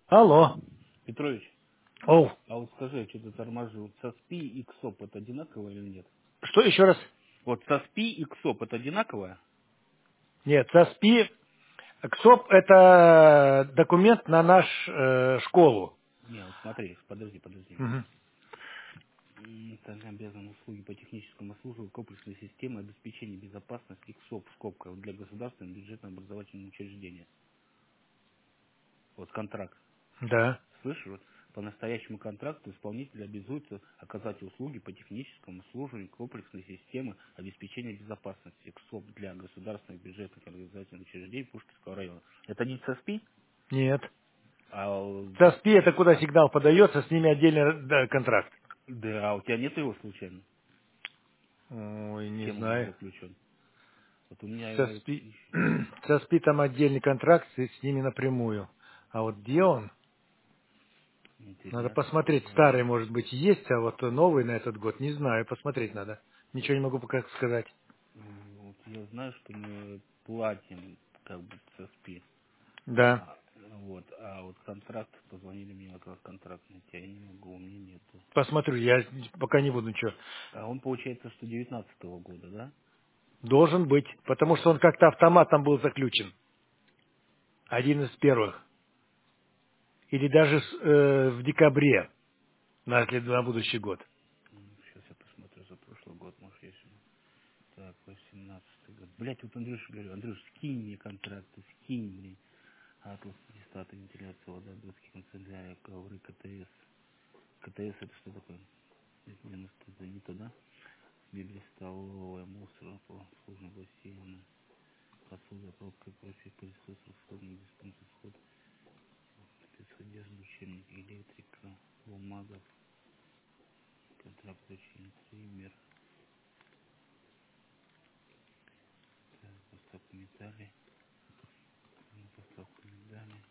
Алло. Петрович, Оу. а вот скажи, что ты торможил, СОСПИ и КСОП это одинаковое или нет? Что еще раз? Вот СОСПИ и КСОП это одинаковое? Нет, САСПИ. КСОП это документ на наш школу. Не, вот смотри, подожди. Мгм. Также обязаны услуги по техническому обслуживанию комплексной системы обеспечения безопасности КСОП в скобках для государственного бюджетного образовательного учреждения. Вот контракт. Да. Слышишь, вот по настоящему контракту исполнитель обязуется оказать услуги по техническому обслуживанию комплексной системы обеспечения безопасности КСОП для государственных бюджетных образовательных учреждений Пушкинского района. Это не ЦСПИ? Нет. А, САСПИ это куда сигнал подается, с ними отдельный контракт. да, а у тебя нет его случайно? Ой, С не кем он был знаю. заключен? Вот у меня его САСПИ, ищ- САСПИ там отдельный контракт с ними напрямую. А вот где он? Надо интересно. посмотреть. Старый, может быть, есть, а вот новый на этот год не знаю. Посмотреть надо. Ничего не могу пока сказать. Вот я знаю, что мы платим как бы ЦСП. Да. А вот контракт, позвонили мне как раз контракт найти, я не могу, у меня нету. Посмотрю. Я пока не буду ничего. А он получается, что 19-го года, да? Должен быть, потому что он как-то автоматом был заключен. Один из первых. Или даже в декабре на будущий год. Сейчас я посмотрю за прошлый год, может есть. Так, 18-й год. Блять, вот Андрюша говорю, Андрюш, скинь мне контракты, скинь мне. Атлас, дистаты, вентиляция, вода, доски, канцелярия, ковры, КТС. КТС это что такое? Это 90, это не то, да? Мебель, столовая, мусор, обслуживание бассейна, посуда, пробка, кофе, пылесос, расходный диспансер, вход, спецодежда, учебник, электрика, бумага, контракт, учение, триммер, поставка металли, поставка медали.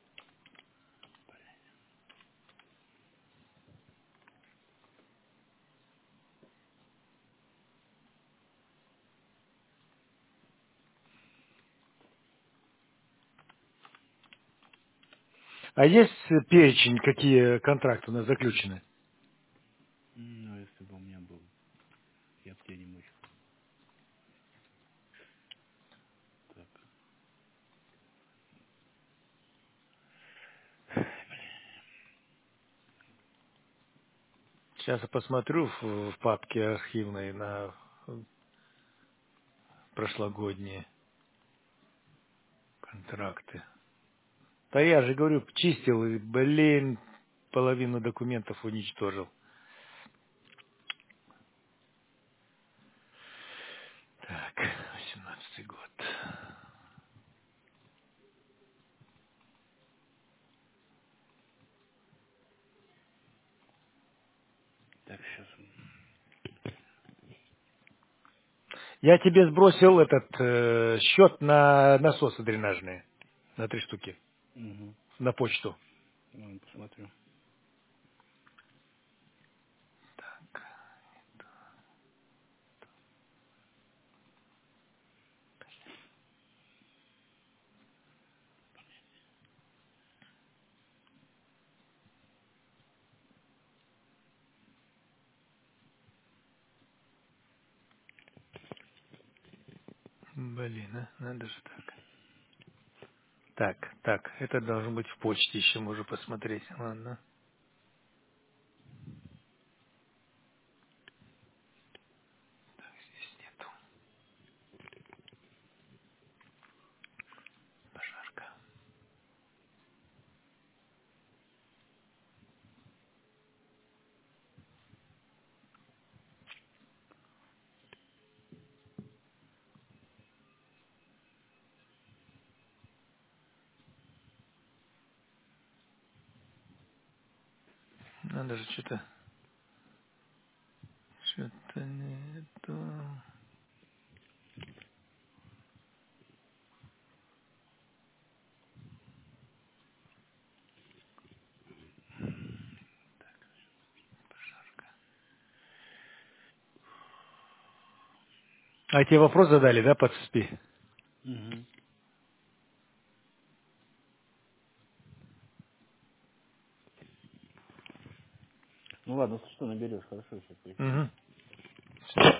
А есть перечень, какие контракты у нас заключены? Ну, если бы у меня был, я бы тебя не мучил. Так. Сейчас я посмотрю в папке архивной на прошлогодние контракты. Да я же говорю, чистил и, блин, половину документов уничтожил. Так, 18-й год. Так, сейчас. Я тебе сбросил этот счет на насосы дренажные. На 3 штуки. Угу. На почту. Ладно, посмотрю. Блин, а? Надо же так. Так, это должно быть в почте еще, можно посмотреть. Ладно. Здесь нету. Пожарка. Надо же что-то... Что-то нету. А тебе вопрос задали, да, под СПИ? Угу. Ну ладно, если что, наберешь, хорошо, сейчас. Угу.